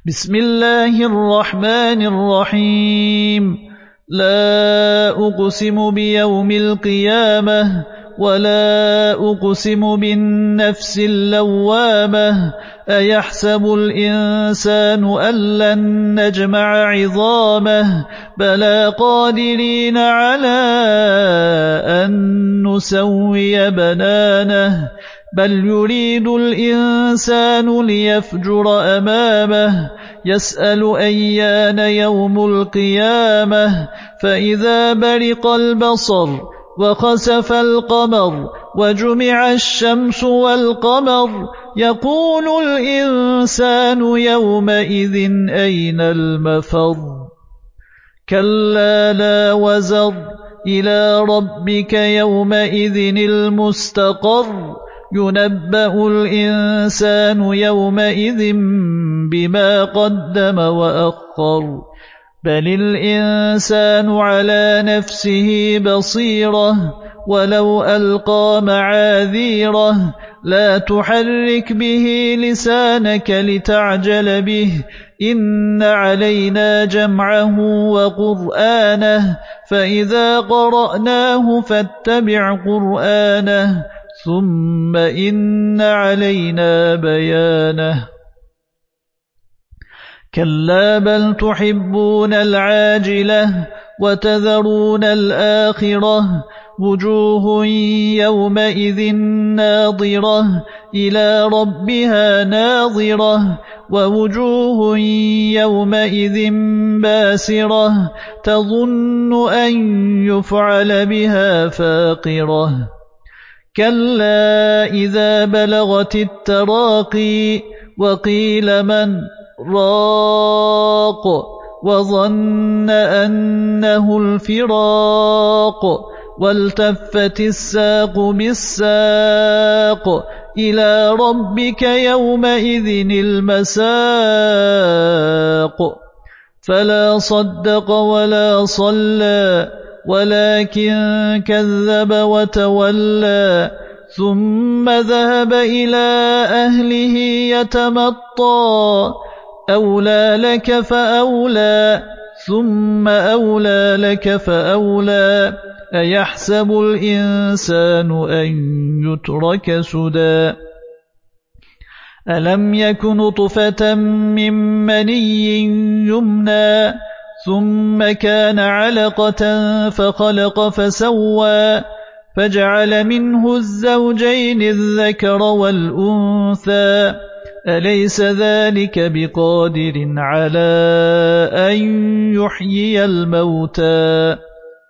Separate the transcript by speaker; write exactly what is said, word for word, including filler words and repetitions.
Speaker 1: بسم الله الرحمن الرحيم لا أقسم بيوم القيامة ولا أقسم بالنفس اللوامة أيحسب الإنسان أن لن نجمع عظامه بلى قادرين على أن نسوي بنانه بل يريد الإنسان ليفجر أمامه يسأل أيان يوم القيامة فإذا برق البصر وخسف القمر وجمع الشمس والقمر يقول الإنسان يومئذ أين المفر كلا لا وزر إلى ربك يومئذ المستقر ينبأ الإنسان يومئذ بما قدم وأخر بل الإنسان على نفسه بصيرة ولو ألقى معاذيره لا تحرك به لسانك لتعجل به إن علينا جمعه وقرآنه فإذا قرأناه فاتبع قرآنه ثم إن علينا بيانه كلا بل تحبون العاجلة وتذرون الآخرة وجوه يومئذ ناظرة إلى ربها ناظرة ووجوه يومئذ باسرة تظن أن يفعل بها فاقرة كلا إذا بلغت التراقي وقيل من راق وظن أنه الفراق والتفت الساق بالساق إلى ربك يومئذ المساق فلا صدق ولا صلى ولكن كذب وتولى ثم ذهب إلى أهله يتمطى أولى لك فأولى ثم أولى لك فأولى أيحسب الإنسان أن يترك سدى ألم يك نطفة من مني يمنى ثم كان علقة فخلق فسوى فجعل منه الزوجين الذكر والأنثى أليس ذلك بقادر على أن يحيي الموتى